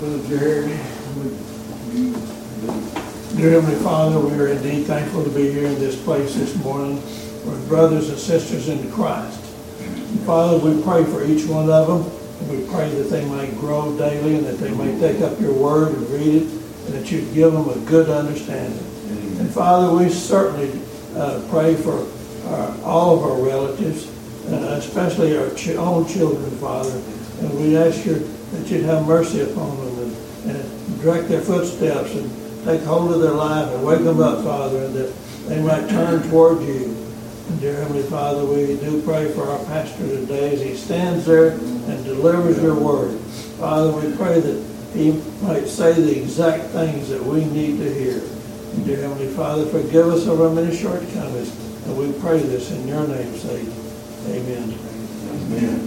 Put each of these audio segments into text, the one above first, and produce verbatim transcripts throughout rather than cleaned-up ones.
Brother Jerry, dear Heavenly Father, we are indeed thankful to be here in this place this morning with brothers and sisters in Christ. And Father, we pray for each one of them, and we pray that they might grow daily and that they may take up your word and read it, and that you'd give them a good understanding. Amen. And Father, we certainly uh, pray for our, all of our relatives, uh, especially our ch- own children, Father, and we ask you that you'd have mercy upon them and, and direct their footsteps and take hold of their life and wake them up, Father, and that they might turn toward you. And dear Heavenly Father, we do pray for our pastor today as he stands there and delivers your word. Father, we pray that he might say the exact things that we need to hear. And dear Heavenly Father, forgive us of our many shortcomings. And we pray this in your name's sake. Amen. Amen.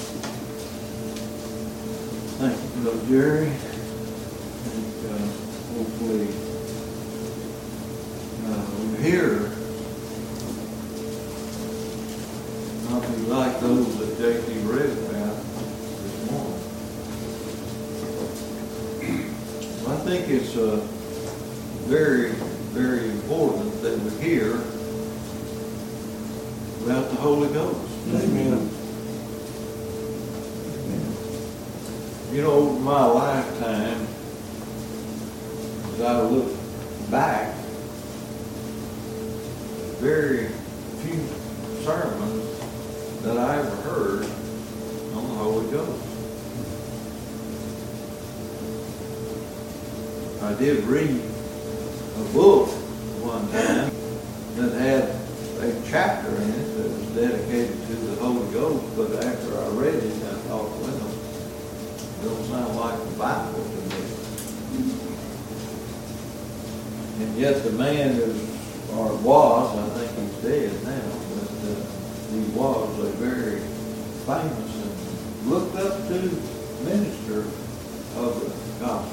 Thank you, Brother Jerry. And, uh, hopefully, uh, we're here. Not be like those that J T read about this morning. I think it's uh, very, very important that we hear about the Holy Ghost. Amen. You know, over my lifetime, as I look back, very few sermons that I ever heard on the Holy Ghost. I did read a book one time that had a chapter in it that was dedicated to the Holy Ghost, but after I read it, I thought, well, it don't sound like the Bible to me. And yet the man is, or was, I think he's dead now, but uh, he was a very famous and looked up to minister of the gospel.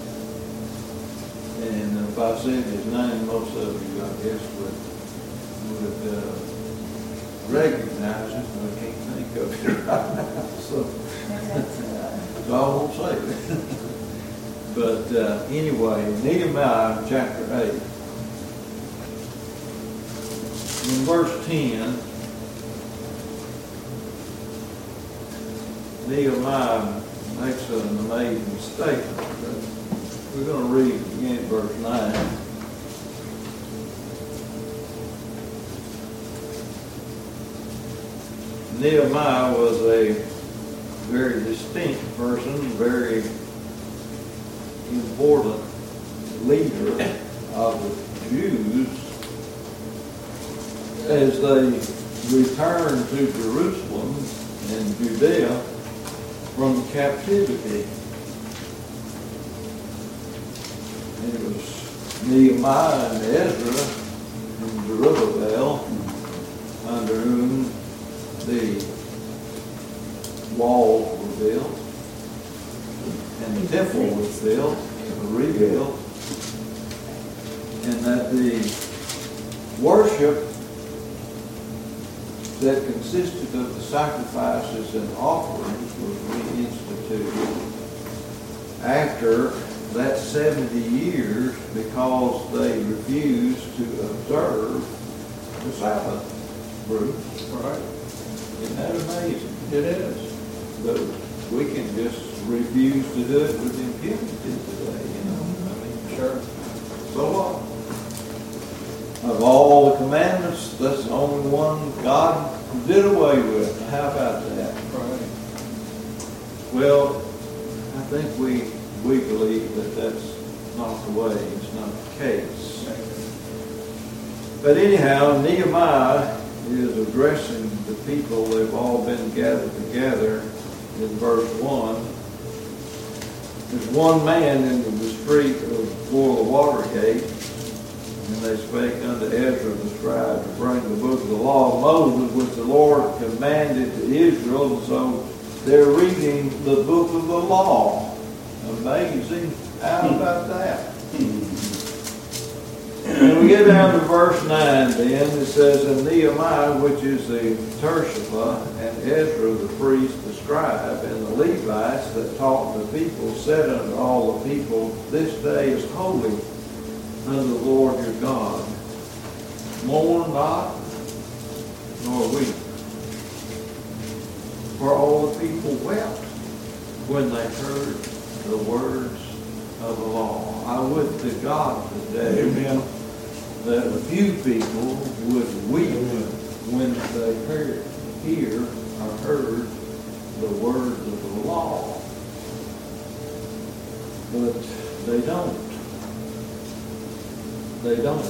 And if I said his name, most of you, I guess, would, would uh, recognize him, but I can't think of it right now. So, so I won't say it. But uh, anyway, Nehemiah chapter eight. In verse ten, Nehemiah makes an amazing statement. We're going to read again verse nine. Nehemiah was a very distinct person, very important leader of the Jews as they returned to Jerusalem and Judea from captivity. And it was Nehemiah and Ezra and Zerubbabel under whom the walls were built and the temple was built and rebuilt, and that the worship that consisted of the sacrifices and offerings was reinstituted after that seventy years because they refused to observe the Sabbath group. Right? Isn't that amazing? It is. But we can just refuse to do it with impunity today, you know. I mean, sure. So what? Of all the commandments, that's the only one God did away with. How about that? Right. Well, I think we we believe that that's not the way. It's not the case. But anyhow, Nehemiah is addressing the people. They've all been gathered together in verse one. There's one man in the street before the water gate, and they spake unto Ezra the scribe to bring the book of the law of Moses, which the Lord commanded to Israel. And so they're reading the book of the law. Amazing. How about that? And we get down to verse nine then. It says, and Nehemiah, which is the Tershapha, and Ezra the priest, the scribe and the Levites that taught the people said unto all the people, This day is holy unto the Lord your God. Mourn not, nor weep. For all the people wept when they heard the words of the law. I would to God today Amen. that a few people would weep Amen. When they heard, hear or heard the words of the law. But they don't. They don't.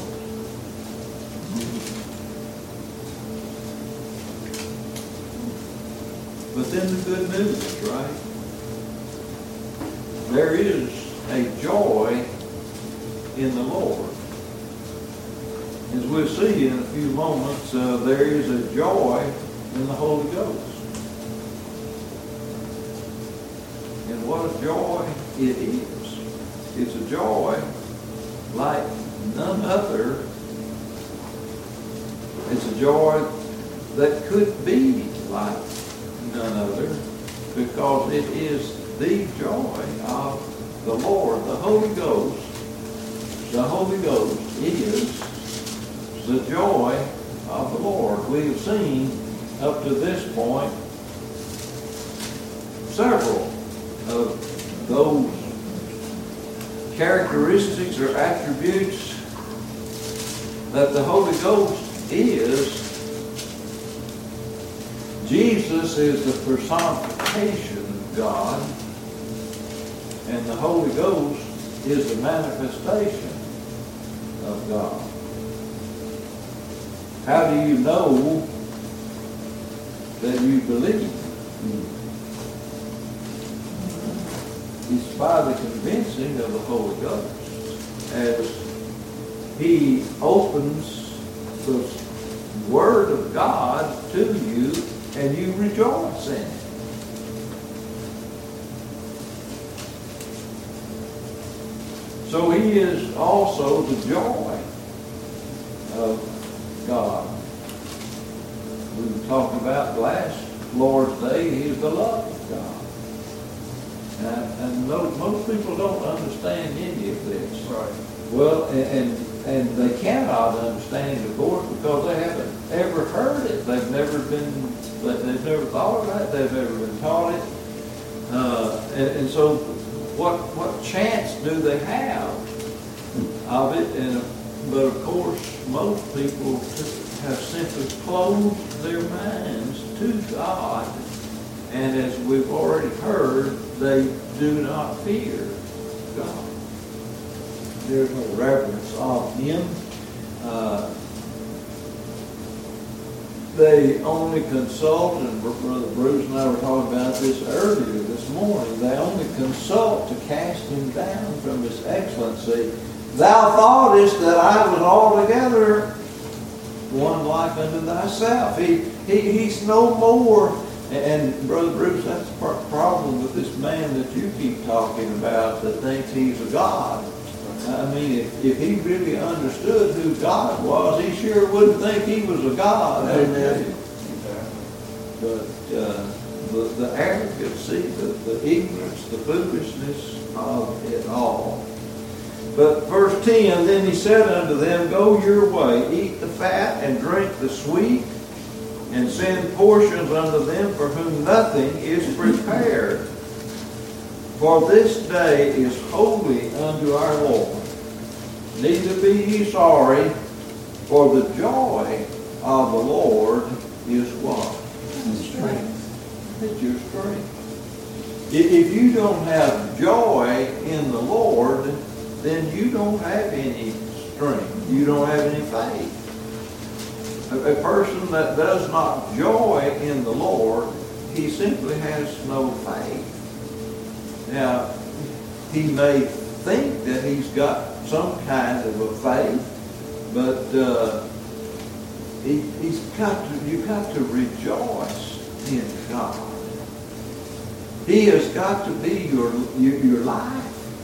But then the good news, right? There is a joy in the Lord. As we'll see in a few moments, uh, there is a joy in the Holy Ghost. And what a joy it is. It's a joy like none other. It's a joy that could be like none other, because it is the joy of the Lord. The Holy Ghost, the Holy Ghost is the joy of the Lord. We have seen up to this point several of those characteristics or attributes that the Holy Ghost is. Jesus is the personification of God, and the Holy Ghost is the manifestation of God. How do you know that you believe? It's by the convincing of the Holy Ghost as He opens the Word of God to you and you rejoice in it. So He is also the joy of God. We were talking about last Lord's Day, He is the love of God. And, and most, most people don't understand any of this. Right. Well, and, and and they cannot understand, of course, because they haven't ever heard it. They've never been, they've never thought about it. They've never been taught it. Uh, and, and so, what what chance do they have of it? And but of course, most people have simply closed their minds to God, and as we've already heard, they do not fear God. There's no reverence of Him. Uh, they only consult, and Brother Bruce and I were talking about this earlier this morning, they only consult to cast Him down from His excellency. Thou thoughtest that I was altogether one like unto thyself. He, he, he's no more. And Brother Bruce, that's the problem with this man that you keep talking about that thinks he's a God. I mean, if, if he really understood who God was, he sure wouldn't think he was a God. Amen. But uh, the, the arrogancy, the, the ignorance, the foolishness of it all. But verse ten, then he said unto them, Go your way, eat the fat and drink the sweet, and send portions unto them for whom nothing is prepared. For this day is holy unto our Lord. Neither be ye sorry, for the joy of the Lord is what? Strength. It's your strength. If you don't have joy in the Lord, then you don't have any strength. You don't have any faith. A person that does not joy in the Lord, he simply has no faith. Now, he may think that he's got some kind of a faith, but uh, he, he's got to, you've got to rejoice in God. He has got to be your, your, your life.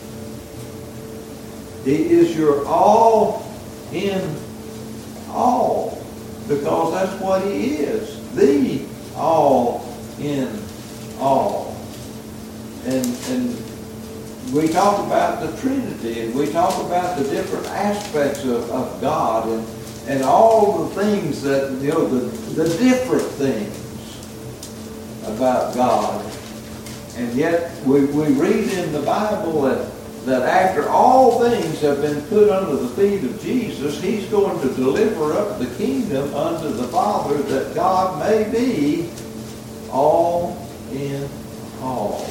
He is your all in all, because that's what He is, the all in all. And, and we talk about the Trinity, and we talk about the different aspects of, of God, and, and all the things that, you know, the, the different things about God. And yet we, we read in the Bible that, that after all things have been put under the feet of Jesus, He's going to deliver up the kingdom unto the Father, that God may be all in all.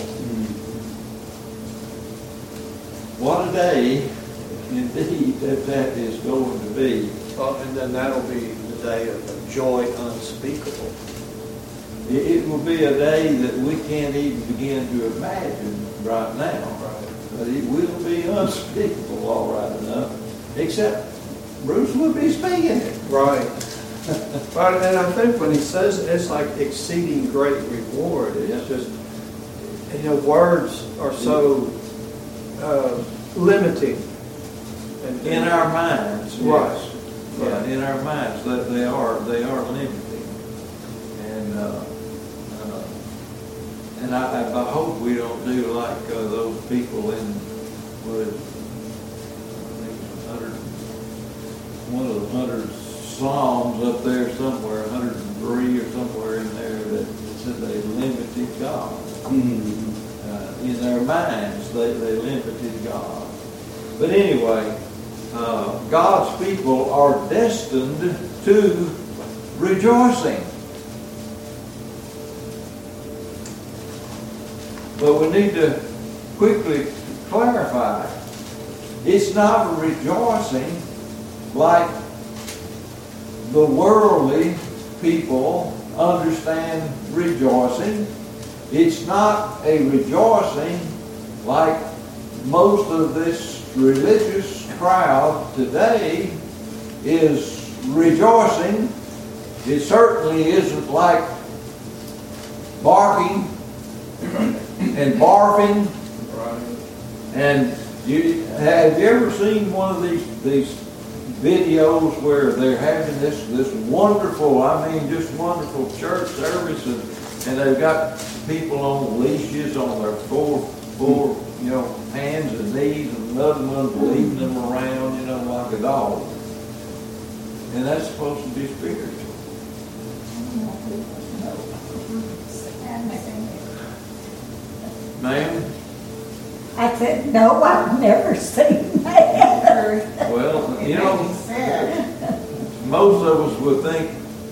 What a day indeed that that is going to be. Well, and then that'll be the day of joy unspeakable. It, it will be a day that we can't even begin to imagine right now. Right. But it will be unspeakable, all right enough. Except Bruce will be speaking it. Right. Right, and I think when he says it, it's like exceeding great reward. It's Yeah. just, you know, words are so uh, limiting. And, In our minds, Right. yes. Yeah, in our minds, that they are they are limiting. And uh, uh, and I, I hope we don't do like uh, those people in what is it? I think it's one hundred, one of the hundred Psalms up there somewhere, one hundred three or somewhere in there, that said they limited God. Mm-hmm. Uh, in their minds, they, they limited God. But anyway, uh, God's people are destined to rejoicing. But we need to quickly clarify. It's not a rejoicing like the worldly people understand rejoicing. It's not a rejoicing like most of this religious crowd today is rejoicing. It certainly isn't like barking and barfing. Right. And you have you ever seen one of these these videos where they're having this this wonderful, I mean just wonderful church service, and, and they've got people on leashes on their four four you know hands and knees, and another one's leading them around, you know, like a dog. And that's supposed to be spiritual. Ma'am? I said, no, I've never seen that. Well, you know, most of us would think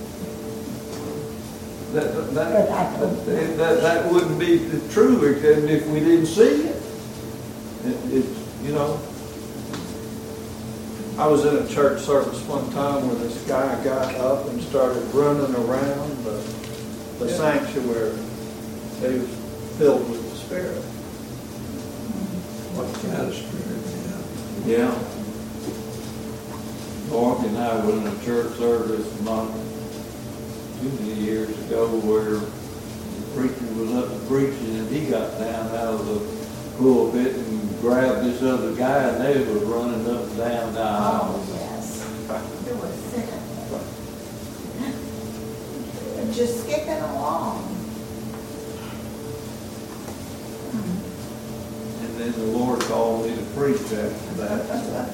that that, that, that, that, that wouldn't be true if we didn't see it. It, it. You know. I was in a church service one time where this guy got up and started running around the, the Yeah. sanctuary. He was filled with the Spirit. What kind of spirit, yeah. Yeah. Dorothy and I were in a church service not too many years ago where the preacher was up preaching, and he got down out of the pulpit and grabbed this other guy, and they was running up and down the aisle. Oh, yes. It was just skipping along. And then the Lord called me to preach after that.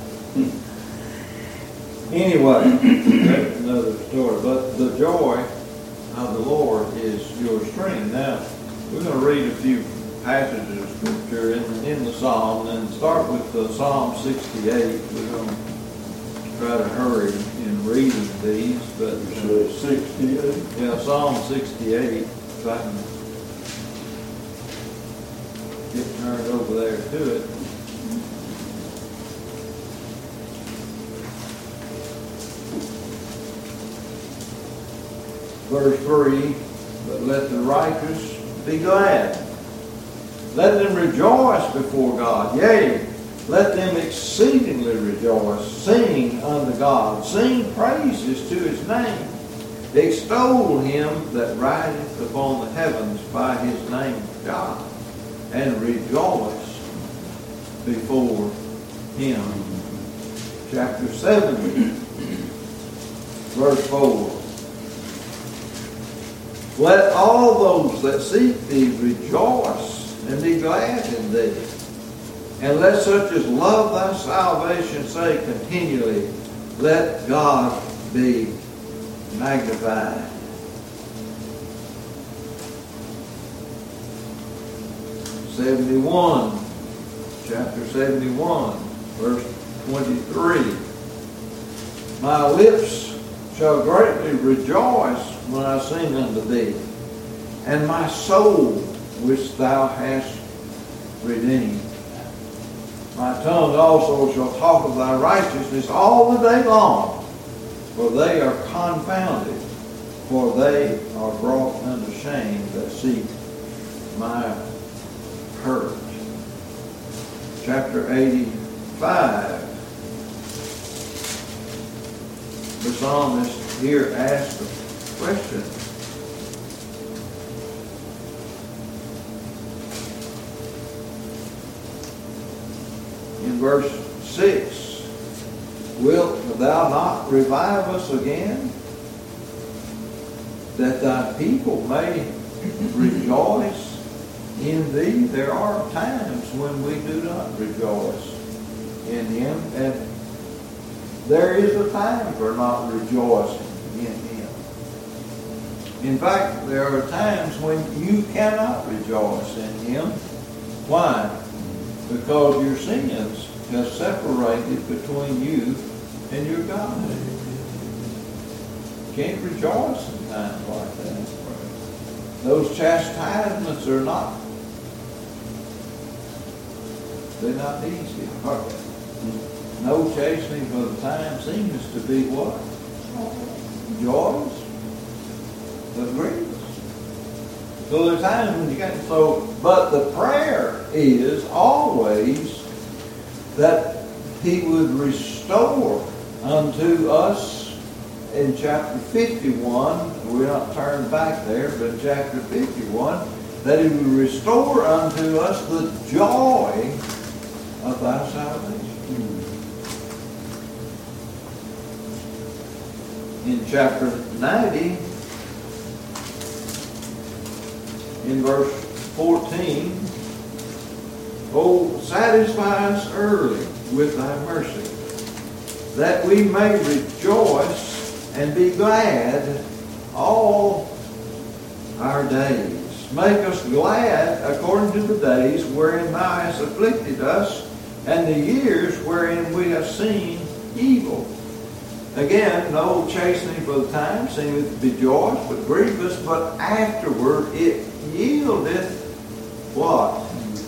Anyway, that's another story. But the joy of the Lord is your strength. Now, we're going to read a few passages of Scripture in, in the Psalm, and start with the Psalm sixty-eight. We're going to try to hurry in reading these. But uh, sixty-eight. yeah, Psalm sixty-eight, if I can get turned over there to it. Verse three, but let the righteous be glad. Let them rejoice before God. Yea, let them exceedingly rejoice. Sing unto God. Sing praises to His name. Extol Him that rideth upon the heavens by His name, God. And rejoice before Him. Chapter seventy, verse four. Let all those that seek thee rejoice and be glad in thee. And let such as love thy salvation say continually, let God be magnified. seventy-one, chapter seventy-one, verse twenty-three. My lips shall greatly rejoice when I sing unto thee, and my soul which thou hast redeemed. My tongue also shall talk of thy righteousness all the day long, for they are confounded, for they are brought unto shame that seek my hurt. Chapter eighty-five. The psalmist here asks a question. In verse six, wilt thou not revive us again, that thy people may rejoice in thee? There are times when we do not rejoice in him, and there is a time for not rejoicing in him. In fact, there are times when you cannot rejoice in him. Why? Because your sins have separated between you and your God. You can't rejoice in times like that. Those chastisements are not, they're not easy, are they? No chastening for the time seems to be what? Joyous, but grievous. So there's times when you got to, so, but the prayer is always that he would restore unto us in chapter fifty-one, we're not turned back there, but in chapter fifty-one, that he would restore unto us the joy of thy salvation. In chapter ninety, in verse fourteen, oh, satisfy us early with thy mercy, that we may rejoice and be glad all our days. Make us glad according to the days wherein thou hast afflicted us, and the years wherein we have seen evil. Again, no chastening for the time seemeth to be joyous, but grievous, but afterward it yieldeth what?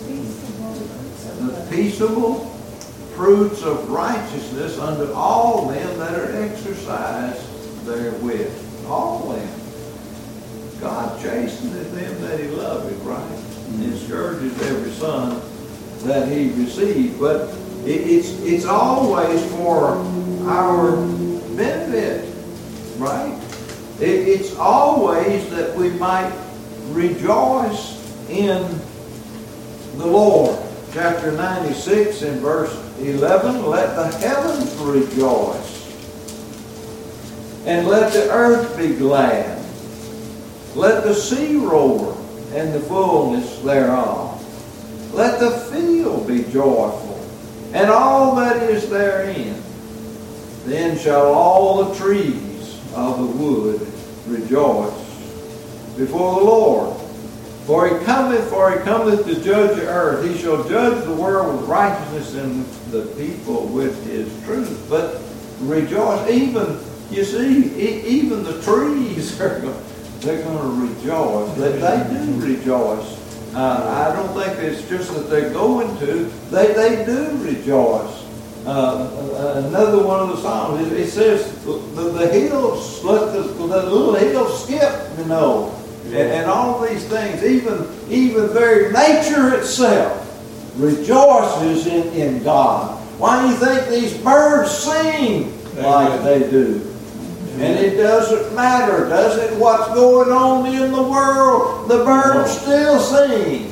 The peaceable fruits of righteousness unto all them that are exercised therewith. All them. God chasteneth them that he loveth, right? And scourges every son that he received. But it, it's, it's always for our benefit, right? It, it's always that we might rejoice in the Lord. Chapter ninety-six in verse eleven, let the heavens rejoice, and let the earth be glad. Let the sea roar, and the fullness thereof. Let the field be joyful, and all that is therein. Then shall all the trees of the wood rejoice before the Lord. For he cometh, for he cometh to judge the earth. He shall judge the world with righteousness and the people with his truth. But rejoice, even, you see, e- even the trees are going, they're going to rejoice. They, they do rejoice. Uh, I don't think it's just that they're going to. They, they do rejoice. Uh, another one of the Psalms, it, it says, the, the hills, let the, the little hills skip, you know. And, and all these things, even even very nature itself rejoices in, in God. Why do you think these birds sing like they do? And it doesn't matter, does it, what's going on in the world? The birds still sing.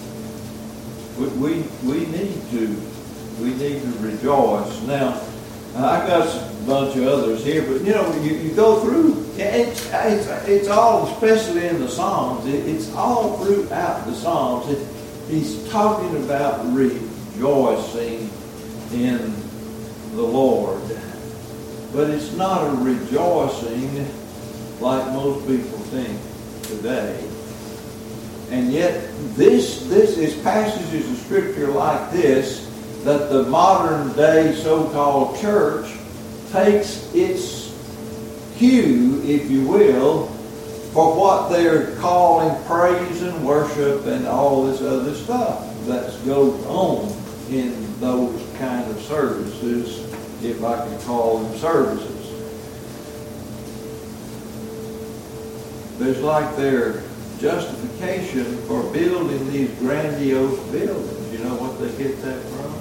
We, we, we need to we need to rejoice. Now, I got a bunch of others here, but you know, you, you go through, it's, it's, it's all, especially in the Psalms, it, it's all throughout the Psalms. It, he's talking about rejoicing in the Lord. But it's not a rejoicing like most people think today. And yet, this, this is passages of Scripture like this that the modern day so-called church takes its cue, if you will, for what they're calling praise and worship and all this other stuff that goes on in those kind of services, if I can call them services. There's like their justification for building these grandiose buildings. You know what they get that from?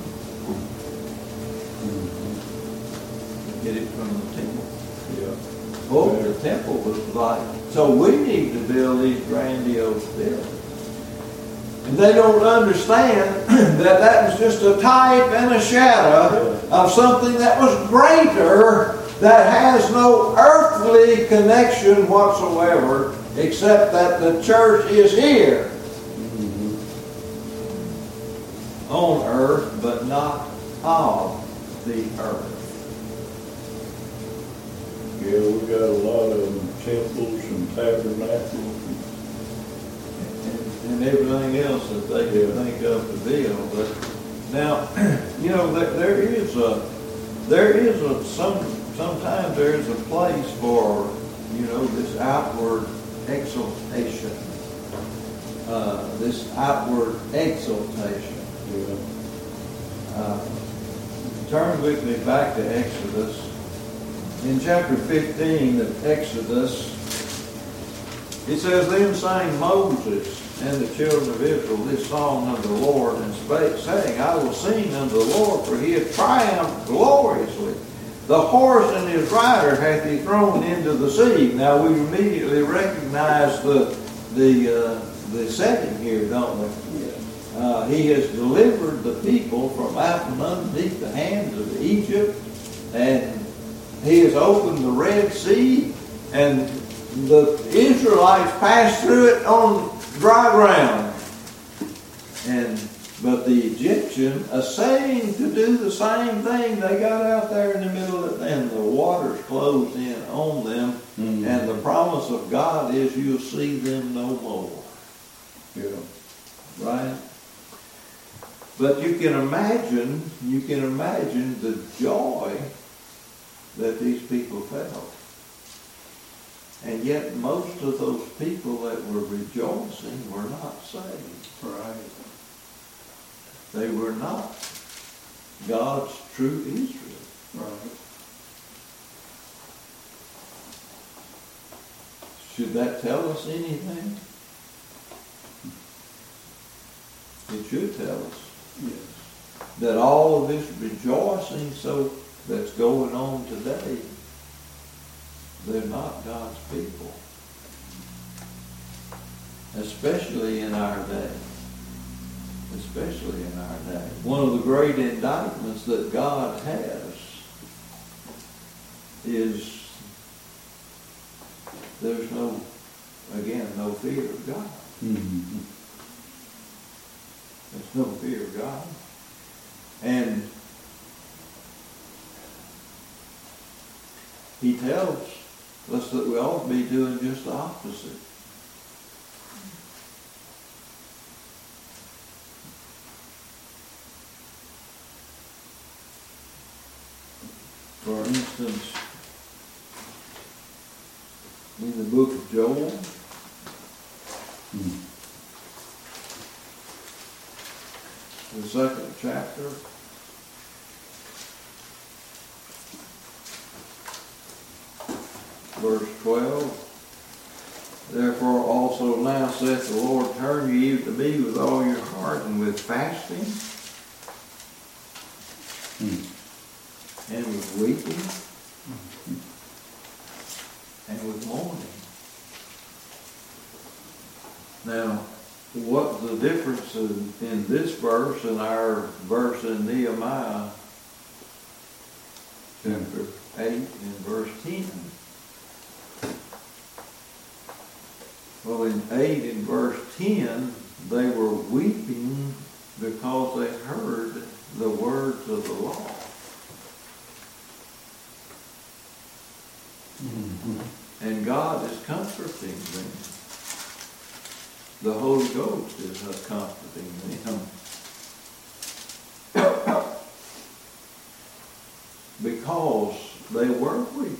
Get it from the temple. Yeah. Oh, the temple was like, so we need to build these grandiose buildings. And they don't understand that that was just a type and a shadow of something that was greater, that has no earthly connection whatsoever, except that the church is here mm-hmm. on earth, but not of the earth. Yeah, we got a lot of them, temples and tabernacles. And, and everything else that they can think of to build. But now, you know, there, there is a, there is a, some, sometimes there is a place for, you know, this outward exaltation. Uh, this outward exaltation. Yeah. Uh, turn with me back to Exodus. In chapter fifteen of Exodus, it says, Then sang Moses and the children of Israel this song unto the Lord, and spake, saying, I will sing unto the Lord, for he hath triumphed gloriously. The horse and his rider hath he thrown into the sea. Now we immediately recognize the the uh, the setting here, don't we? Yeah. Uh, he has delivered the people from out from underneath the hands of Egypt, and he has opened the Red Sea, and the Israelites passed through it on dry ground. And but the Egyptian, essaying to do the same thing, they got out there in the middle of it, and the waters closed in on them. Mm-hmm. And the promise of God is you'll see them no more. Yeah. Right? But you can imagine, you can imagine the joy that these people felt. And yet most of those people that were rejoicing were not saved. Right. They were not God's true Israel. Right. Should that tell us anything? It should tell us. Yes. That all of this rejoicing so that's going on today, they're not God's people. Especially in our day. Especially in our day. One of the great indictments that God has is there's no, again, no fear of God. Mm-hmm. There's no fear of God. And he tells us that we ought to be doing just the opposite. For instance, in the book of Joel, Mm. the second chapter, verse twelve, Therefore also now saith the Lord, turn ye to me with all your heart and with fasting Mm. and with weeping and with mourning. Now, what the difference in, in this verse and our verse in Nehemiah chapter eight and verse ten. Well, in eight and verse ten, they were weeping because they heard the words of the law. Mm-hmm. And God is comforting them. The Holy Ghost is comforting them. Because they were weeping.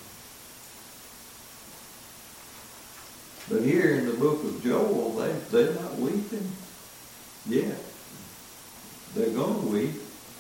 But here in the book of Joel, they, they're not weeping yet. They're going to weep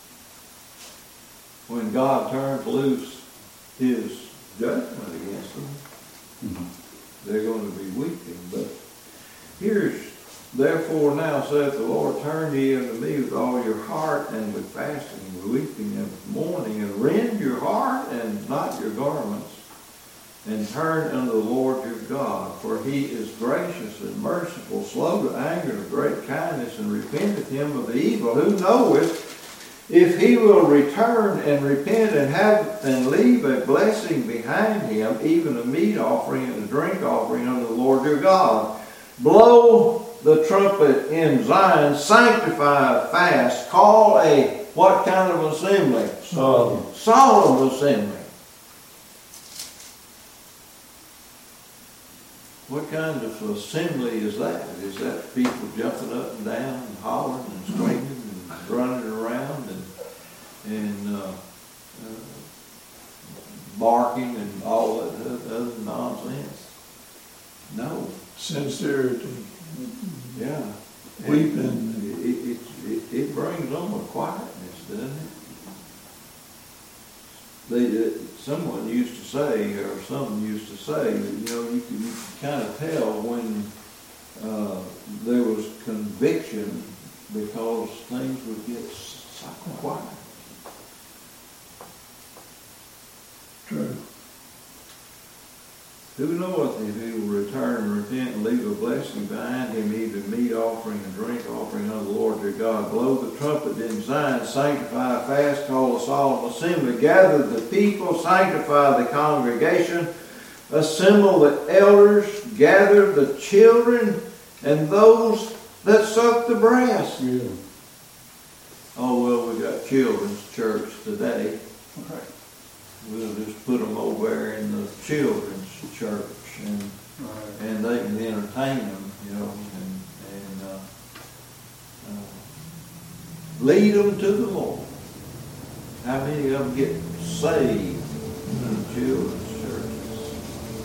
when God turns loose his judgment against them. Mm-hmm. They're going to be weeping. But here's, therefore now saith the Lord, turn ye unto me with all your heart, and with fasting, and weeping, and with mourning, and rend your heart, and not your garments, and turn unto the Lord your God, for he is gracious and merciful, slow to anger, and of great kindness, and repenteth him of the evil. Who knoweth if he will return and repent and have and leave a blessing behind him, even a meat offering and a drink offering unto the Lord your God? Blow the trumpet in Zion, sanctify a fast, call a what kind of assembly? Solemn. Solemn assembly. What kind of assembly is that? Is that people jumping up and down and hollering and screaming and running around and and uh, uh, barking and all that other nonsense? No. Sincerity. Yeah. Weeping. And It, it, it, it brings on a quietness, doesn't it? They, uh, someone used to say, or someone used to say, that, you know, you could, you could kind of tell when uh, there was conviction because things would get so quiet. True. Who knoweth if he will return and repent and leave a blessing behind him, even meat offering and drink offering unto the Lord your God? Blow the trumpet in Zion, sanctify a fast, call a solemn assembly, gather the people, sanctify the congregation, assemble the elders, gather the children and those that suck the breast. Yeah. Oh, well, we got children's church today. Right. We'll just put them over there in the children's church, and Right. and they can entertain them, you know, and and uh, uh, lead them to the Lord. How many of them get saved in the children's churches?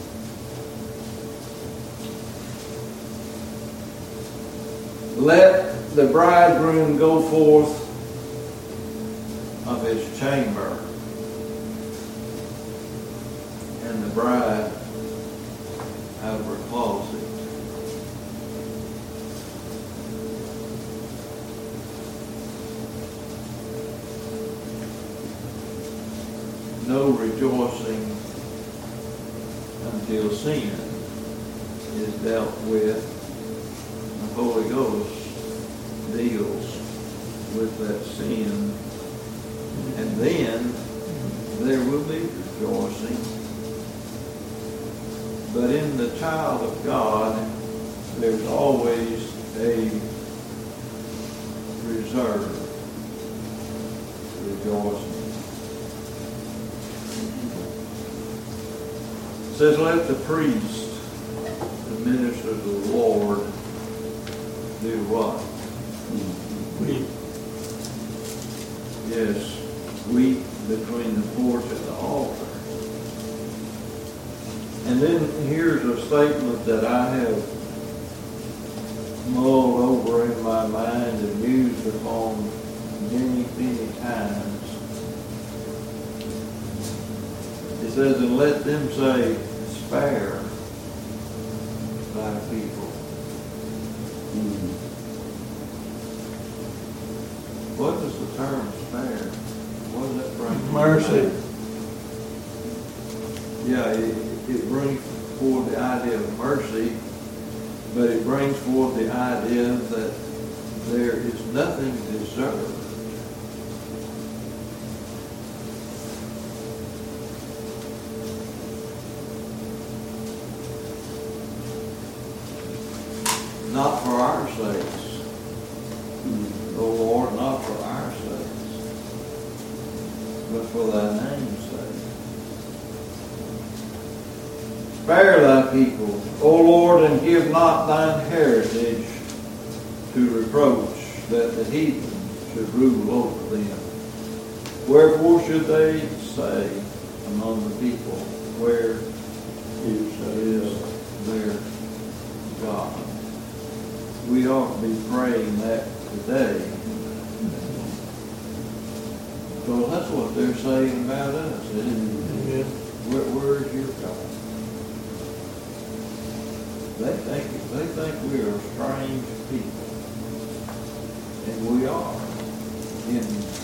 Let the bridegroom go forth of his chamber, and the bride out of her closet. No rejoicing until sin is dealt with. The Holy Ghost deals with that sin, and then there will be rejoicing. But in the child of God, there's always a reserve rejoicing. It says, let the priest, the minister of the Lord, do what? Weep. Yes, weep between the porch and the altar. And then here's a statement that I have mulled over in my mind and mused upon many, many times. It says, and let them say, spare thy people. Mm-hmm. What does the term spare? What does that bring? to Mercy. mind? Yeah, it, it brings forth the idea of mercy, but it brings forth the idea that there is nothing deserved. O Lord, not for our sakes, but for thy name's sake. Spare thy people, O Lord, and give not thine heritage to reproach, that the heathen should rule over them. Wherefore should they say among the people, where is their God? We ought to be praying that today. So that's what they're saying about us, isn't it? Where, where is your God? They think, they think we are strange people. And we are. In,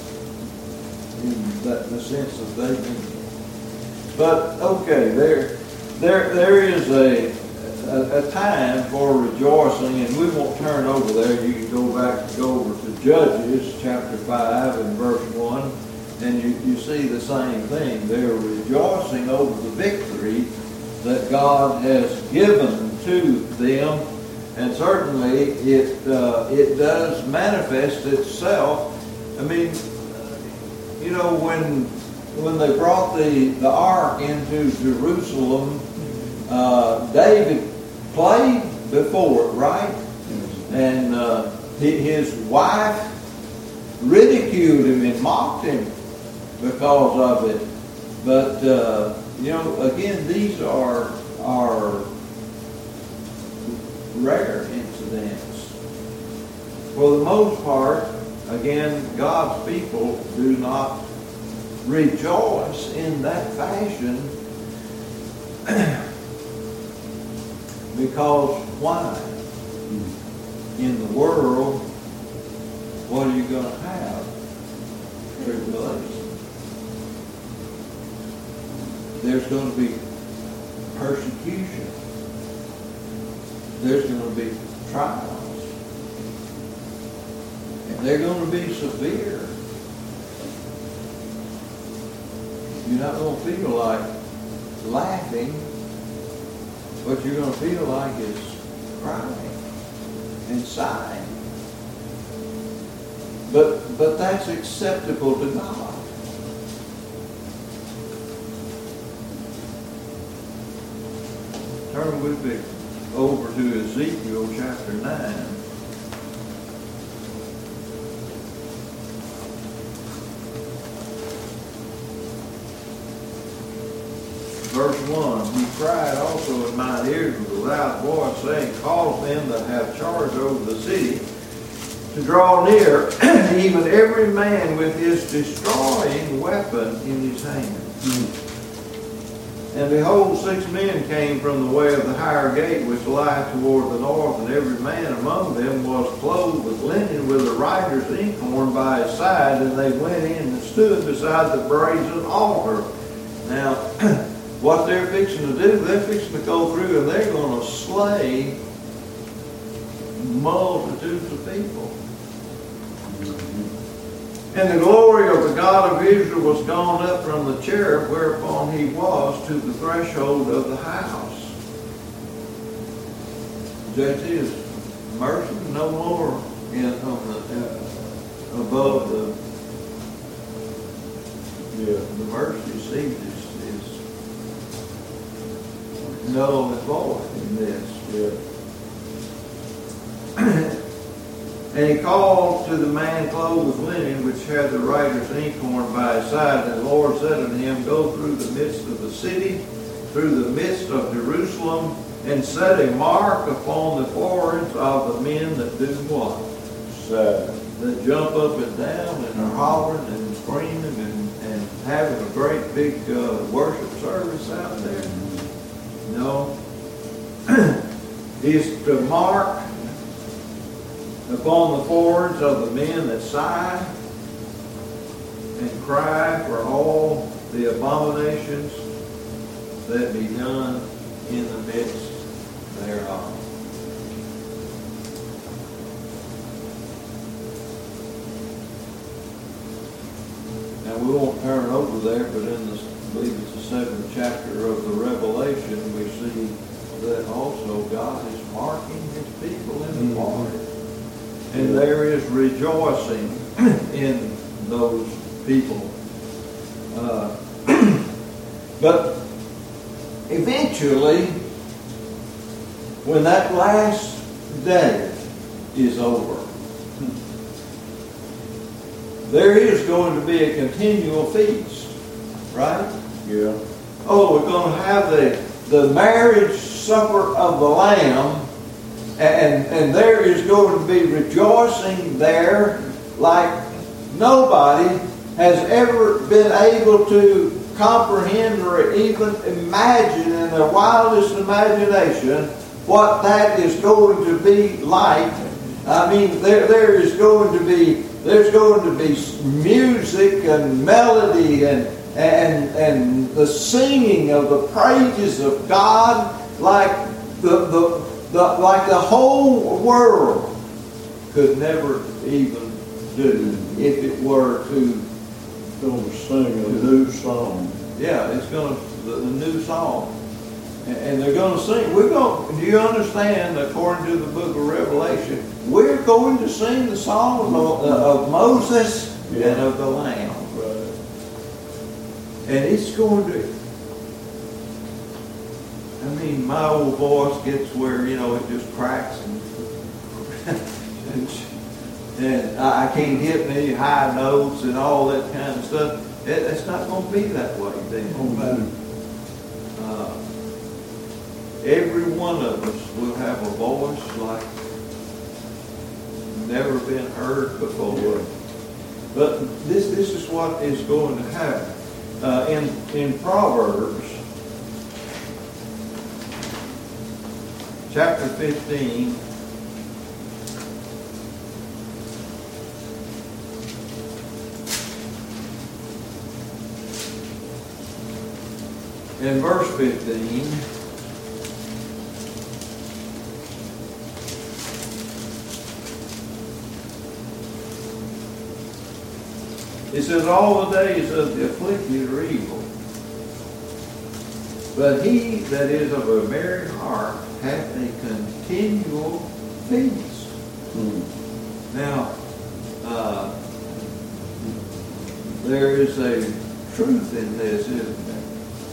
in that, the sense that they mean. But, okay, there, there, there is a, a, a time for rejoicing, and we won't turn over there. You can go back, go over to Judges chapter five and verse one, and you, you see the same thing. They're rejoicing over the victory that God has given to them, and certainly it uh, it does manifest itself. I mean, you know, when when they brought the, the ark into Jerusalem, uh, David played before it, right? And uh, his wife ridiculed him and mocked him because of it. But, uh, you know, again, these are, are rare incidents. For the most part, again, God's people do not rejoice in that fashion because why? In the world, what are you going to have? Tribulation. There's going to be persecution. There's going to be trials. And they're going to be severe. You're not going to feel like laughing. What you're going to feel like is crying and sighing. But, but that's acceptable to God. Turn with me over to Ezekiel chapter nine. Verse one, he cried also in mine ears with a loud voice, saying, cause them that have charge over the city to draw near, even every man with his destroying weapon in his hand. Mm. And behold, six men came from the way of the higher gate which lieth toward the north, and every man among them was clothed with linen, with a writer's inkhorn by his side, and they went in and stood beside the brazen altar. Now, what they're fixing to do, they're fixing to go through and they're going to slay multitudes of people. And the glory of the God of Israel was gone up from the cherub whereupon he was to the threshold of the house. J T is mercy no more in on the uh, above the yeah the mercy seat is, is null and void in this. Yeah. And he called to the man clothed with linen, which had the writer's inkhorn by his side. And the Lord said unto him, go through the midst of the city, through the midst of Jerusalem, and set a mark upon the foreheads of the men that do what? Sad. That jump up and down and are hollering and screaming and, and having a great big uh, worship service out there. No. Is to mark upon the foreheads of the men that sigh and cry for all the abominations that be done in the midst thereof. Now we won't turn over there, but in the, I believe it's the seventh chapter of the Revelation, we see that also God is marking his people in the water. And there is rejoicing in those people. Uh, but eventually, when that last day is over, there is going to be a continual feast, right? Yeah. Oh, we're going to have the, the marriage supper of the Lamb, and, and there is going to be rejoicing there like nobody has ever been able to comprehend or even imagine in their wildest imagination what that is going to be like. I mean, there there is going to be there's going to be music and melody and and and the singing of the praises of God like the the, the like the whole world could never even do if it were to. Going to sing a new song. Yeah, it's going to the, the new song, and, and they're going to sing. We're going. Do you understand? According to the Book of Revelation, we're going to sing the song of, of Moses Yeah. and of the Lamb, Right. and it's going to. I mean, my old voice gets where you know it just cracks and. and And I can't hit any high notes and all that kind of stuff. It, it's not going to be that way then. Uh, every one of us will have a voice like never been heard before. But this this is what is going to happen. Uh, in, in Proverbs, chapter fifteen, in verse fifteen, it says, all the days of the afflicted are evil, but he that is of a merry heart hath a continual peace. Hmm. Now, uh, there is a truth in this, isn't there?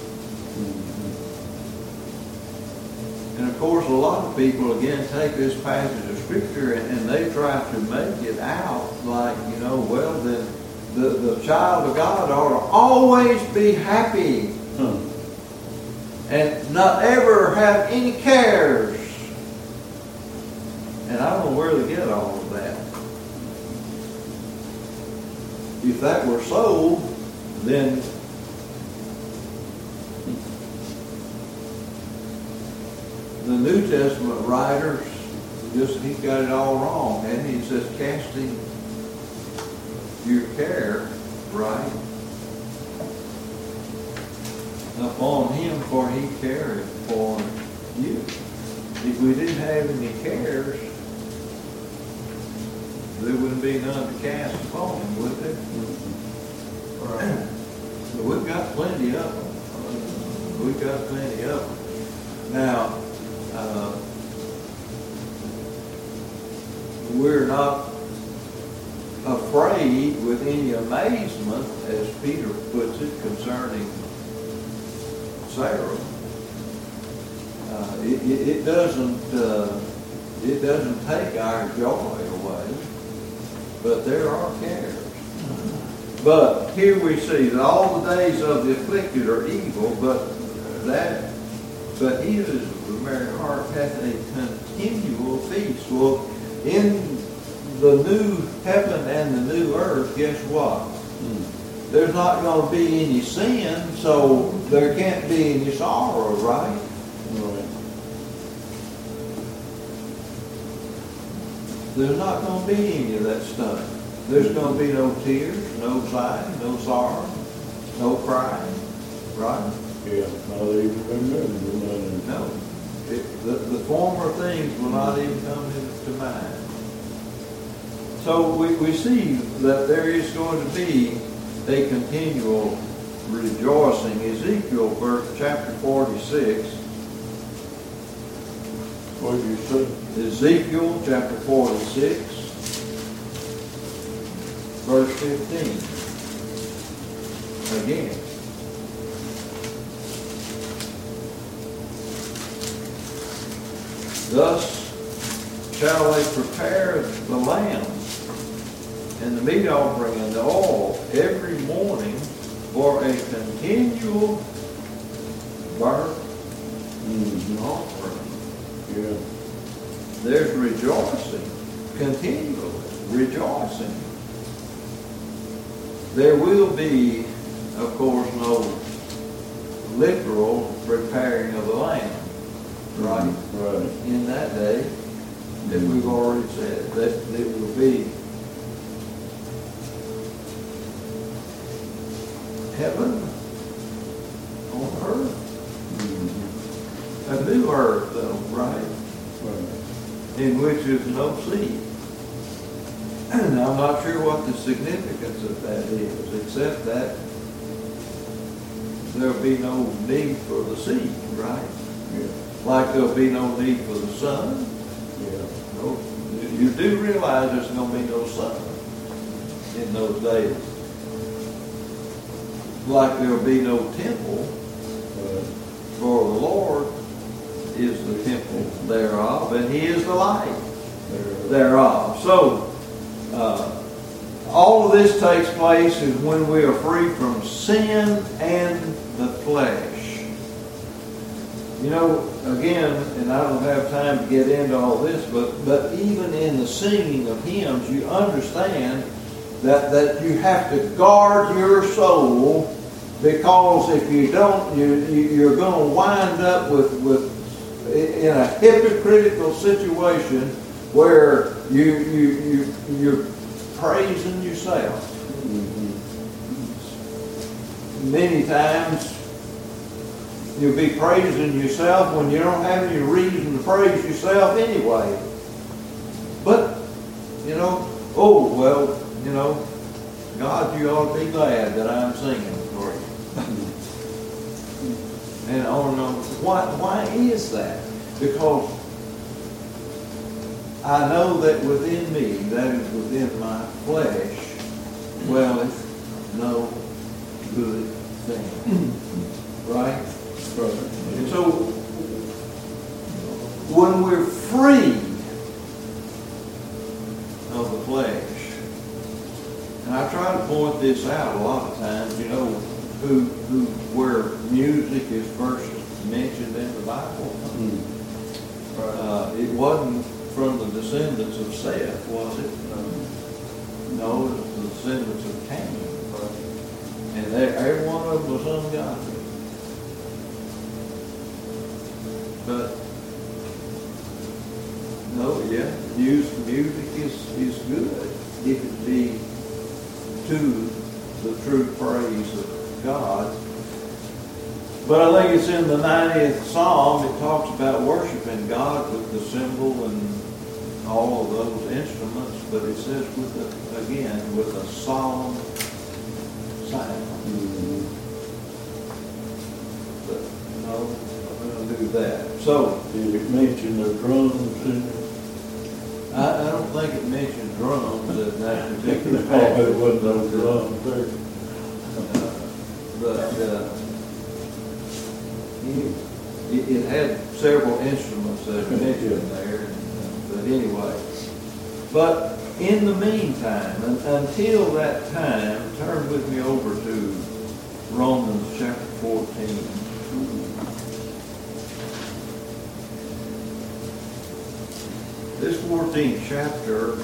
And of course, a lot of people, again, take this passage of Scripture and, and they try to make it out like, you know, well, then the, the child of God ought to always be happy Hmm. and not ever have any cares. And I don't know where they get all of that. If that were so, then the New Testament writers, just he's got it all wrong. And he says, casting your care, right, upon him, for he careth for you. If we didn't have any cares, there wouldn't be none to cast upon him, would there? Right. So we've got plenty of them. We've got plenty of them. Now, uh, we're not afraid with any amazement, as Peter puts it, concerning Sarah. Uh, it, it, it doesn't uh, it doesn't take our joy away, but there are cares. But here we see that all the days of the afflicted are evil, but that but he that is of a merry heart hath a continual feast. Well, in the new heaven and the new earth, guess what? Hmm. There's not going to be any sin, so there can't be any sorrow, right? Right. There's not going to be any of that stuff. There's going to be no tears, no sighing, no sorrow, no crying, right? Yeah, not even remember none. No. It, the, the former things will not even come into mind. So we, we see that there is going to be a continual rejoicing. Ezekiel, verse chapter forty-six. What did you say? Ezekiel chapter forty-six. verse fifteen. Again. Thus shall they prepare the lamb and the meat offering and the oil every morning for a continual burnt offering. Yeah. There's rejoicing, continually rejoicing. There will be, of course, no literal preparing of the lamb, right? Right. In that day, that we've already said, that it will be heaven on earth. Mm-hmm. A new earth, though, right? Right. In which is no sea. And I'm not sure what the significance of that is, except that there'll be no need for the sea, right? Yeah. Like there'll be no need for the sun. Yeah. No, you do realize there's going to be no sun in those days. Like there'll be no temple, Right. for the Lord is the temple thereof, and He is the light There. thereof. So, uh, all of this takes place is when we are free from sin and the flesh. You know, again, and I don't have time to get into all this, but, but even in the singing of hymns, you understand that, that you have to guard your soul, because if you don't, you, you, you're going to wind up with, with in a hypocritical situation where you, you, you, you're praising yourself. Mm-hmm. Many times you'll be praising yourself when you don't have any reason to praise yourself anyway. But, you know, oh, well, you know, God, you ought to be glad that I'm singing for you. And oh no, why, why is that? Because I know that within me, that is within my flesh, dwelleth no good thing. Right? And so, when we're free of the flesh, and I try to point this out a lot of times, you know, who, who where music is first mentioned in the Bible. Mm-hmm. Uh, it wasn't from the descendants of Seth, was it? No, it was the descendants of Cain. And they, every one of them was ungodly. But, no, yeah, music, music is, is good if it be to the true praise of God. But I think it's in the ninetieth Psalm, it talks about worshiping God with the cymbal and all of those instruments, but it says with a, again, with a solemn sound. Mm-hmm. But no, I'm going to do that. So, Did it mention the drums in it? I, I don't think it mentioned drums in that particular Oh, passage. there wasn't no drums there. Uh, But, uh, it, it had several instruments that are mentioned there, but anyway. But in the meantime, un- until that time, turn with me over to Romans chapter fourteen. This fourteenth chapter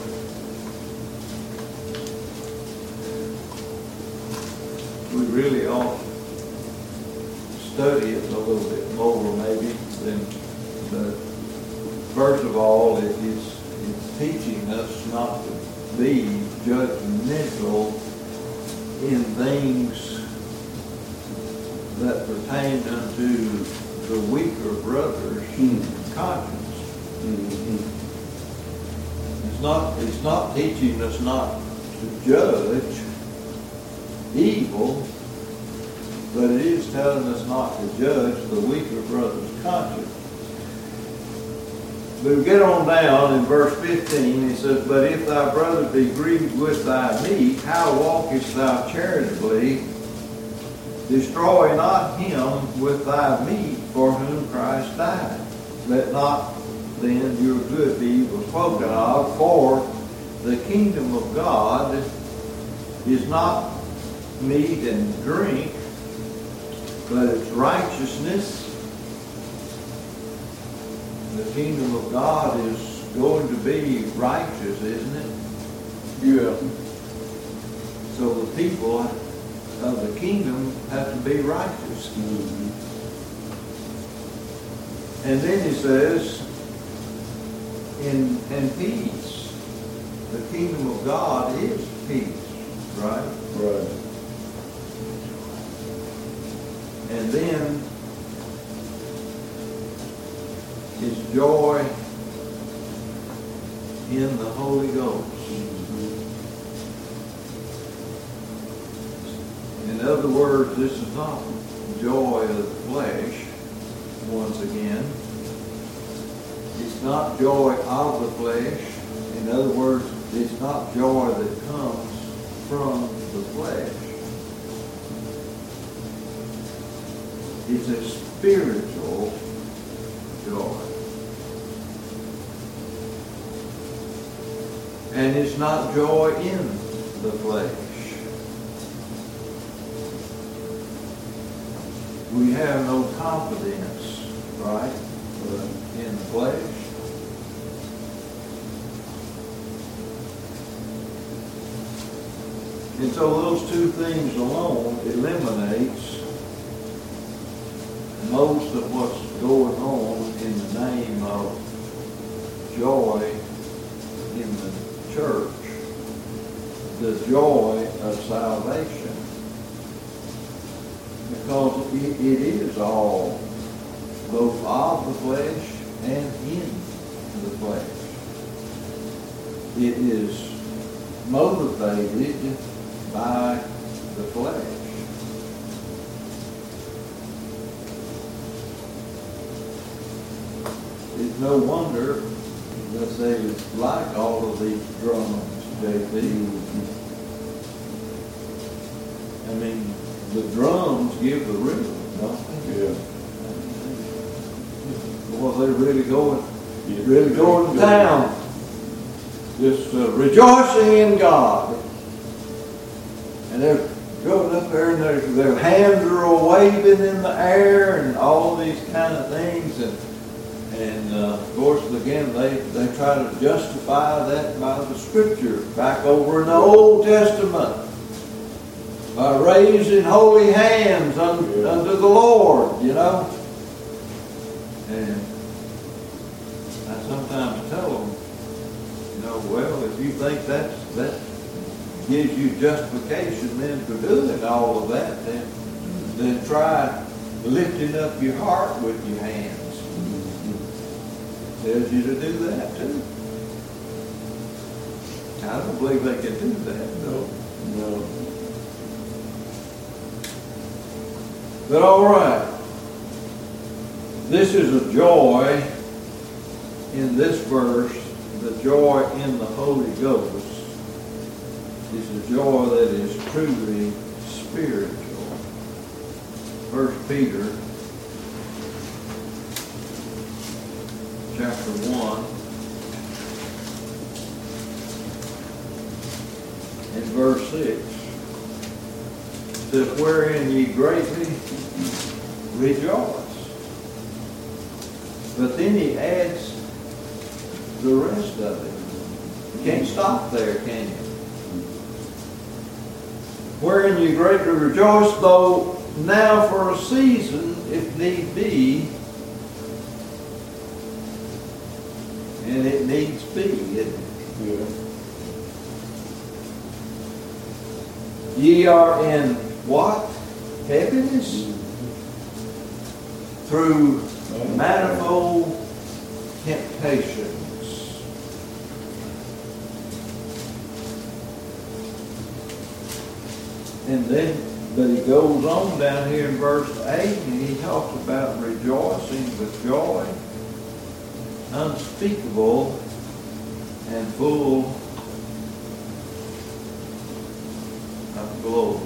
we really ought to study it a little bit more maybe than, but first of all, it is it's teaching us not to be judgmental in things that pertain unto the weaker brother's Mm. conscience. Mm-hmm. It's not, it's not teaching us not to judge evil, but it is telling us not to judge the weaker brother's conscience. But we get on down in verse fifteen, it says, but if thy brother be grieved with thy meat, how walkest thou charitably? Destroy not him with thy meat for whom Christ died. Let not then your good be evil spoken of, for the kingdom of God is not meat and drink, but it's righteousness. The kingdom of God is going to be righteous, isn't it? Yeah. So the people of the kingdom have to be righteous. Mhm. And then he says, in, in peace. The kingdom of God is peace, right? Right. And then is joy in the Holy Ghost. In other words, this is not joy of the flesh, once again. It's not joy of the flesh. In other words, it's not joy that comes from the flesh. It's a spiritual joy. And it's not joy in the flesh. We have no confidence, right, in the flesh. And so those two things alone eliminates most of what's going on in the name of joy in the church, the joy of salvation. Because it, it is all both of the flesh and in the flesh. It is motivated by the flesh. It's no wonder that they like all of these drums, J P. I mean, the drums give the rhythm, don't they? Yeah. Boy, they're really going, really going to town. Just uh, rejoicing in God. And they're going up there and their, their hands are waving in the air and all these kind of things. And And uh, of course, again, they, they try to justify that by the scripture back over in the Old Testament. By raising holy hands un, Yeah. unto the Lord, you know. And I sometimes tell them, you know, well, if you think that's, that gives you justification then for doing all of that, then, then try lifting up your heart with your hands. Tells you to do that too. I don't believe they can do that, though. No. But all right. This is a joy in this verse. The joy in the Holy Ghost is a joy that is truly spiritual. First Peter chapter one and verse six says, wherein ye greatly rejoice. But then he adds the rest of it. You can't stop there, can you? Wherein ye greatly rejoice, though now for a season, if need be, and it needs be, isn't it? Yeah. Ye are in what? Heaviness? Through manifold temptations. And then, but he goes on down here in verse eight and he talks about rejoicing with joy. unspeakable and full of glory.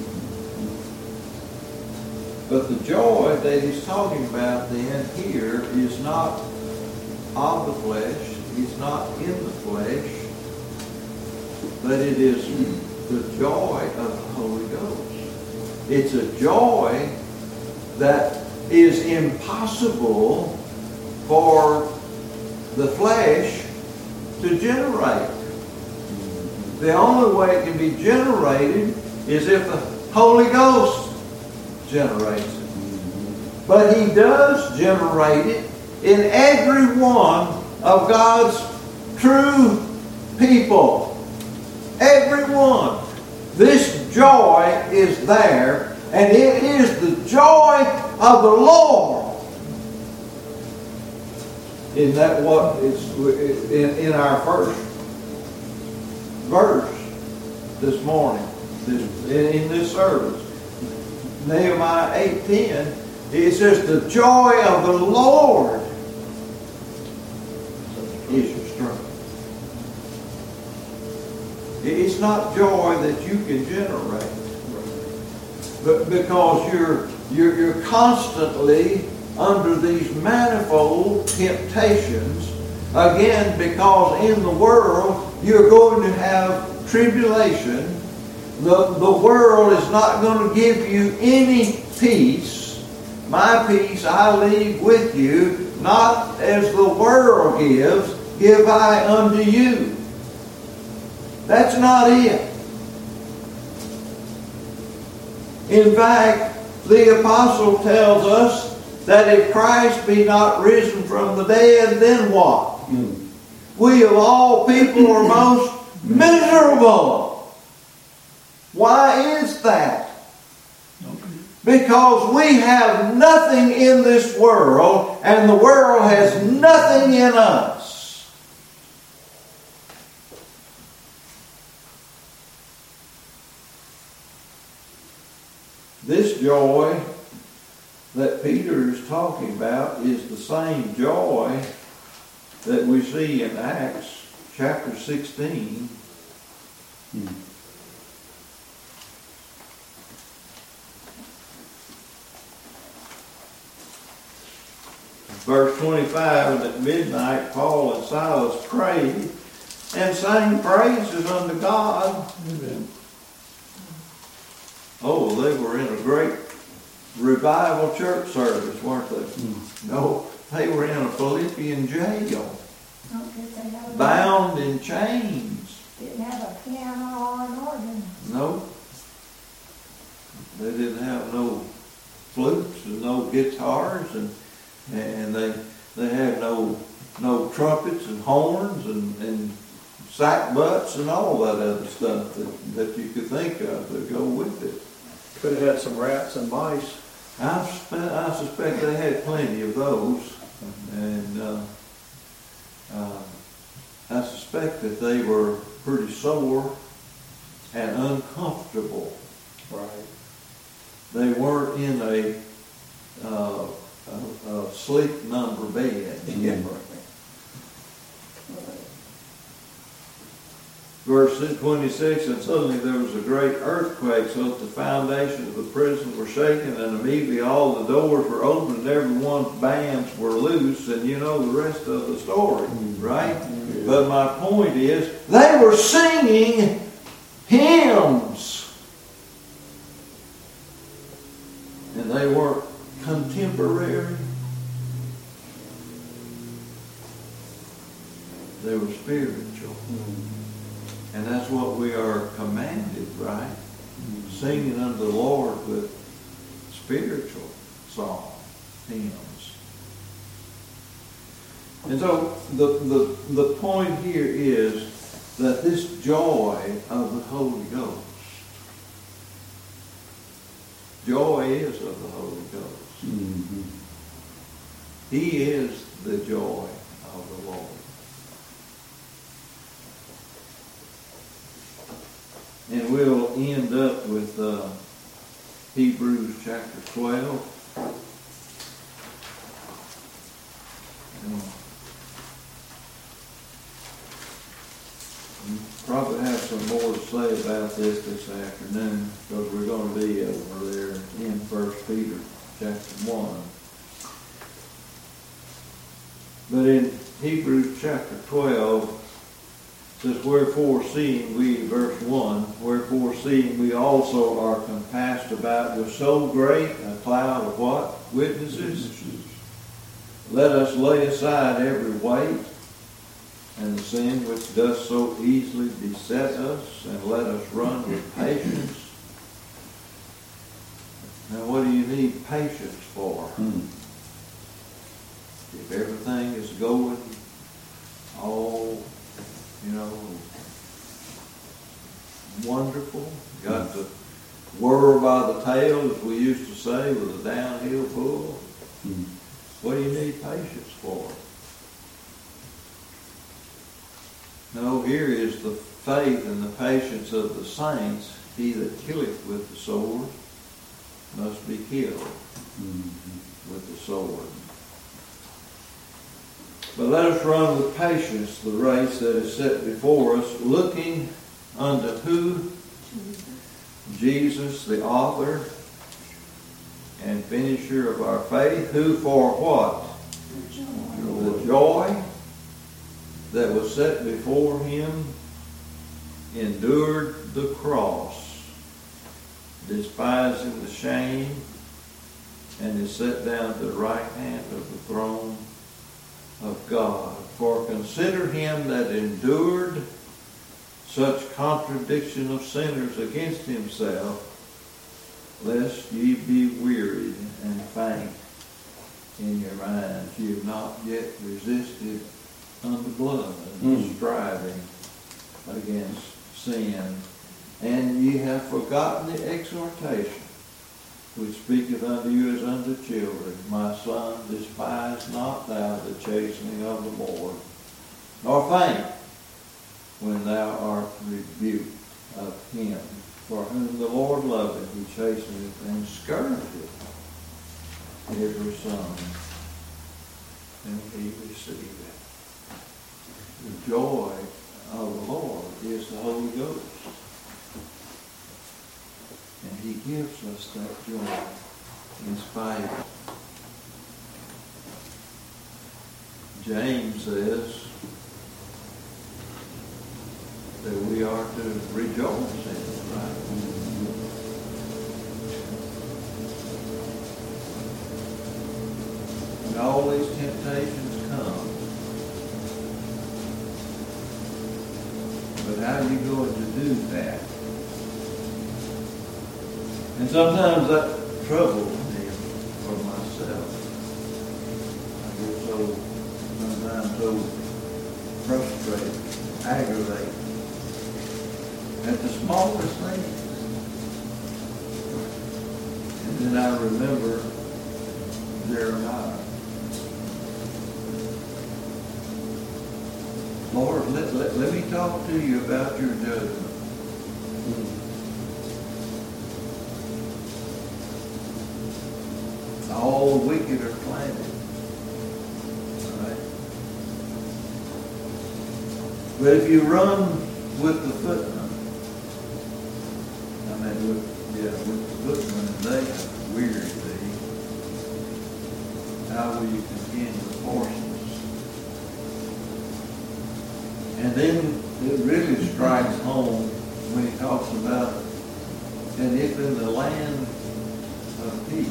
But the joy that he's talking about then here is not of the flesh, it's not in the flesh, but it is the joy of the Holy Ghost. It's a joy that is impossible for the flesh to generate. The only way it can be generated is if the Holy Ghost generates it. But he does generate it in every one of God's true people. Every one. This joy is there, and it is the joy of the Lord. Isn't that what it's in, in our first verse this morning, this, in, in this service? Nehemiah eight ten, it says, the joy of the Lord is your strength. It's not joy that you can generate, but because you're, you're, you're constantly under these manifold temptations. Again, because in the world you're going to have tribulation. The, the world is not going to give you any peace. My peace I leave with you, not as the world gives, give I unto you. That's not it. In fact, the apostle tells us that if Christ be not risen from the dead, then what? Mm. We of all people are most miserable. Why is that? Because we have nothing in this world, and the world has nothing in us. This joy that Peter is talking about is the same joy that we see in Acts chapter sixteen. Hmm. Verse twenty-five, and at midnight Paul and Silas prayed and sang praises unto God. Amen. Oh, they were in a great revival church service, weren't they? Mm. No, they were in a Philippian jail. Oh, bound in chains. Didn't have a piano or an organ. No. They didn't have no flutes and no guitars, and and they they had no no trumpets and horns and, and sackbuts and all that other stuff that, that you could think of to go with it. Could have had some rats and mice. I suspect, I suspect they had plenty of those, and uh, uh, I suspect that they were pretty sore and uncomfortable. Right. They weren't in a, uh, a, a sleep number bed. Yeah. Verse twenty-six, and suddenly there was a great earthquake, so that the foundations of the prison were shaken, and immediately all the doors were opened, and everyone's bands were loose, and you know the rest of the story, right? Yeah. But my point is, they were singing hymns, and they weren't contemporary. They were spiritual. Mm-hmm. And that's what we are commanded, right? Mm-hmm. Singing unto the Lord with spiritual songs, hymns. And so the, the, the point here is that this joy of the Holy Ghost, joy is of the Holy Ghost. Mm-hmm. He is the joy of the Lord. And we'll end up with uh, Hebrews chapter twelve. some more to say about this this afternoon, because we're going to be over there in First Peter chapter one. But in Hebrews chapter twelve, it says, wherefore seeing we, verse one, wherefore seeing we also are compassed about with so great a cloud of what? Witnesses. Let us lay aside every weight and the sin which does so easily beset us, and let us run with patience. Now, what do you need patience for? Hmm. If everything is going all, you know, wonderful, got the whirl by the tail, as we used to say, with a downhill pull, Hmm. what do you need patience for? No, here is the faith and the patience of the saints. He that killeth with the sword must be killed Hmm. with the sword. But let us run with patience the race that is set before us, looking unto who? Jesus, the author and finisher of our faith, who for what? The joy that was set before him endured the cross, despising the shame, and is set down to the right hand of the throne of God. For consider him that endured such contradiction of sinners against himself, lest ye be wearied and faint in your minds. Ye have not yet resisted unto blood, Mm. striving against sin. And ye have forgotten the exhortation which speaketh unto you as unto children. My son, despise not thou the chastening of the Lord, nor faint when thou art rebuked of him. For whom the Lord loveth, he chasteneth and scourgeth every son whom he receiveth. The joy of the Lord is the Holy Ghost. And he gives us that joy in spite. James says that we are to rejoice in it, right? When all these temptations come, but how are you going to do that? And sometimes that troubles me for myself. I get so, sometimes so frustrated, aggravated at the smallest things. And then I remember Jeremiah. Lord, let, let, let me talk to you about your judgment. All the wicked are planted. All right? But if you run with the footmen, I mean, with, yeah, with the footmen, and they weary thee, how will you contend with horses? And then it really strikes home when he talks about, and if in the land of peace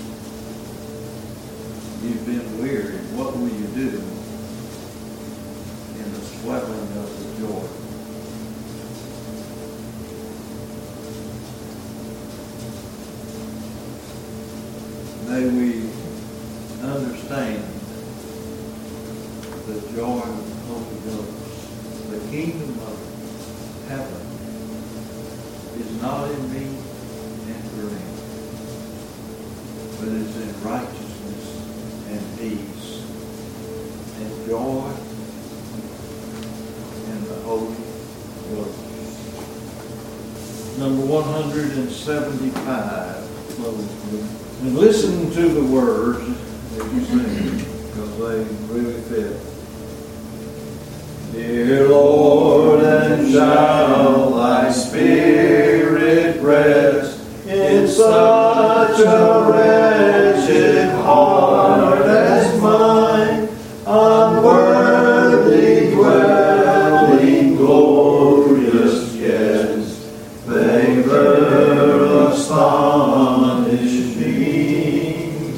you've been weary, what will you do in the swelling of the Jordan? May we understand the joy of the Holy Ghost. The kingdom of heaven is not in meat and drink, but it's in righteousness and peace and joy in the Holy Ghost. Number one hundred seventy-five. And listen to the words that you sing, because they really fit. Dear Lord, and shall spirit rest in such a wretched heart as mine, unworthy dwelling, glorious guest, favor astonishing,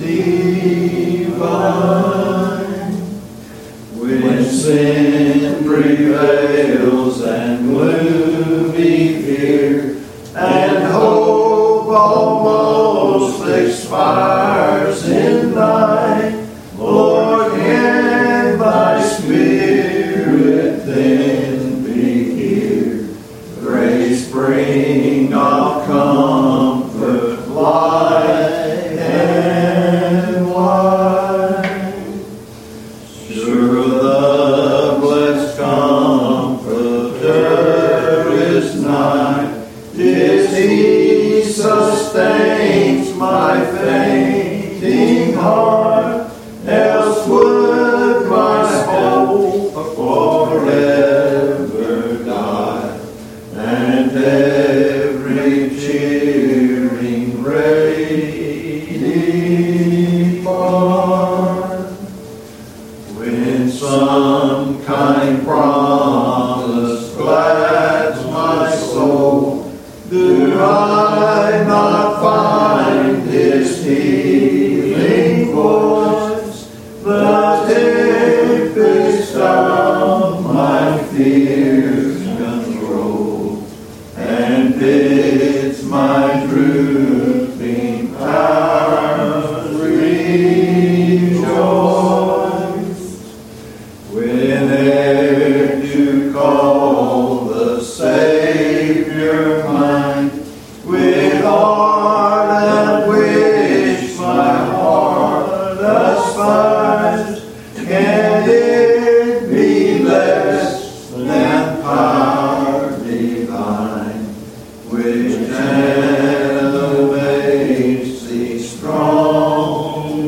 divine. When sin prevails and gloomy fear and hope almost expires in night, Lord, can thy spirit then be here? Grace bring of comfort, light and wine. Sure the blessed Comforter is nigh, 'tis He sustains my fainting heart, else would my hope forever die, and every cheering ray depart. When some kind promise glads my soul, do I not find His healing voice? The tempest of my fears control, and bids my drooping powers rejoice. Whene'er to call the Savior mine, with ardent wish my heart aspires, can it be less than power divine, which elevates these strong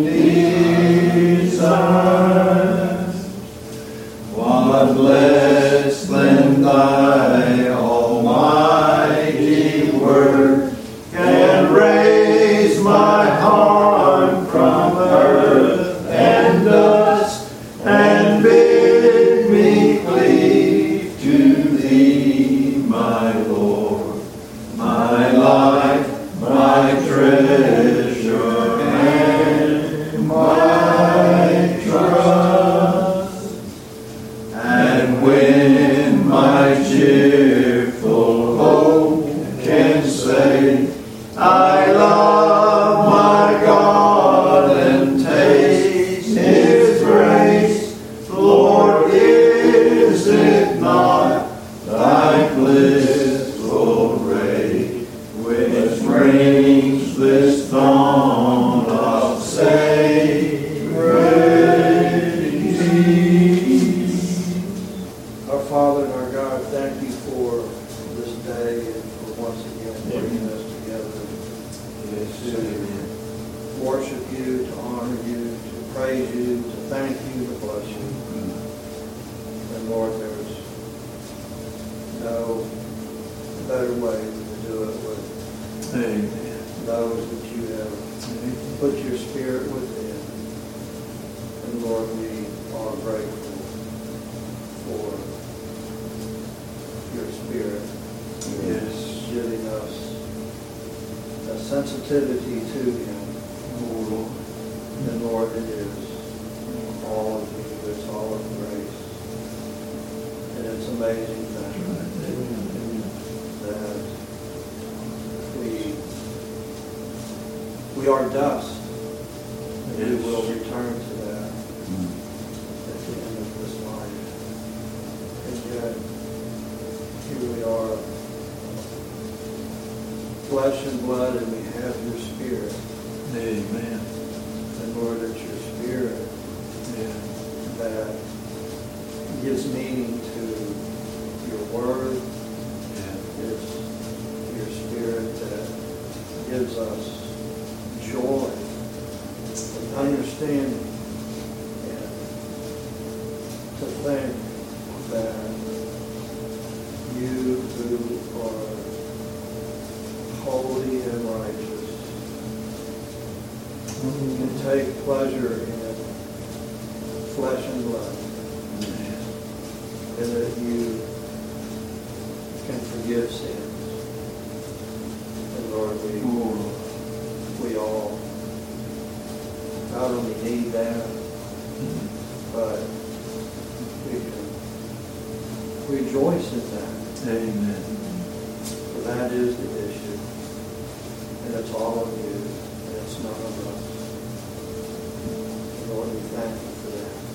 desires? What less than thy almighty word can raise my heart from earth and dust, and bid me cleave to thee, my Lord, my life, my treasure, and my trust. And when my cheerful hope can say, I love my God and taste His grace, Lord, is it not thy blissful ray which brings this dawn of sacred peace? Our Father and our God, thank you for this day and for once again bringing us together to worship you, to honor you, to praise you, to thank you, to bless you. And Lord, there's no better way to do it with Amen. those that you have put your spirit within. And Lord, we are grateful for your spirit. Yes. Giving us a sensitivity to him. Oh, Lord. And Lord, it is all of you. It's all of grace. And it's amazing that, that we, we are dust. And we Yes. will return to that at the end of this life. And yet, here we are, flesh and blood, and we have your spirit. Amen. And Lord, it's your spirit Yeah. that gives meaning to your word. Yeah. It's your spirit that gives us joy and understanding, and to think that you who are can take pleasure in flesh and blood, and that you can forgive sins. And Lord, we, we all not only need that, but we can rejoice in that. Amen. For that is the issue. And it's all of you, and it's none of us. And Lord, we thank you for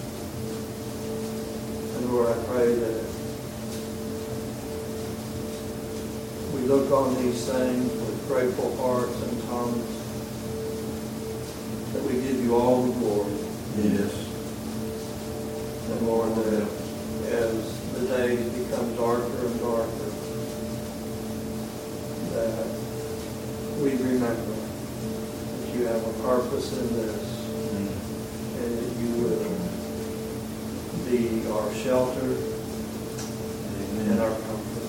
that. And Lord, I pray that we look on these things with grateful hearts and tongues, that we give you all the glory. Yes. And Lord, that as the days become darker and darker, that we remember that you have a purpose in this, and that you will be our shelter and our comfort.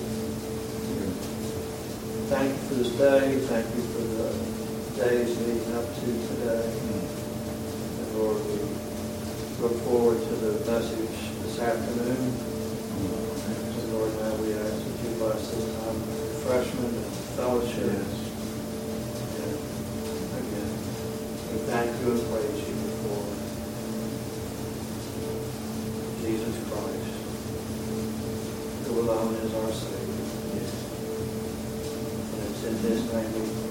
Thank you for this day. Thank you for the days leading up to today. And Lord, we look forward to the message this afternoon. And Lord, now we ask that you bless this time of refreshment and fellowship. And again, we thank you and praise you for Jesus Christ, who alone is our Savior. And it's in His name we pray.